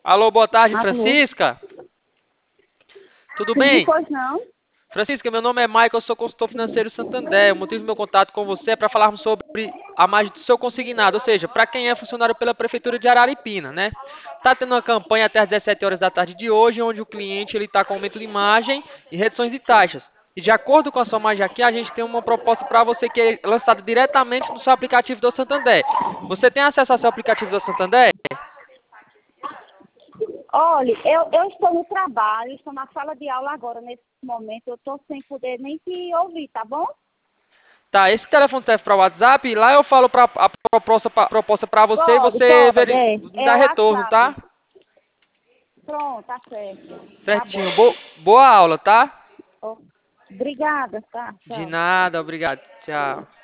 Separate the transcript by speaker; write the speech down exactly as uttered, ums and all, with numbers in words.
Speaker 1: Alô, boa tarde,
Speaker 2: Alô?
Speaker 1: Francisca. Tudo
Speaker 2: Sim,
Speaker 1: bem?
Speaker 2: pois não?
Speaker 1: Francisca, meu nome é Michael, eu sou consultor financeiro Santander. O motivo do meu contato com você é para falarmos sobre a margem do seu consignado, ou seja, para quem é funcionário pela Prefeitura de Araripina, né? Tá tendo uma campanha até às dezessete horas da tarde de hoje, onde o cliente ele está com aumento de margem e reduções de taxas. E de acordo com a sua margem aqui, a gente tem uma proposta para você que é lançada diretamente no seu aplicativo do Santander. Você tem acesso ao seu aplicativo do Santander?
Speaker 2: Olha, eu, eu estou no trabalho, estou na sala de aula agora, nesse momento, eu estou sem poder nem te ouvir, tá bom?
Speaker 1: Tá, esse telefone serve para o WhatsApp, e lá eu falo pra, a proposta para proposta para você e
Speaker 2: Pode,
Speaker 1: você
Speaker 2: pode,
Speaker 1: veri,
Speaker 2: é.
Speaker 1: me
Speaker 2: É
Speaker 1: dá
Speaker 2: o
Speaker 1: retorno, tá?
Speaker 2: WhatsApp. Pronto, tá certo. Tá
Speaker 1: Certinho.
Speaker 2: bom.
Speaker 1: Bo, boa aula, tá?
Speaker 2: Ó, obrigada, tá?
Speaker 1: De
Speaker 2: Tchau.
Speaker 1: nada, obrigado. Tchau.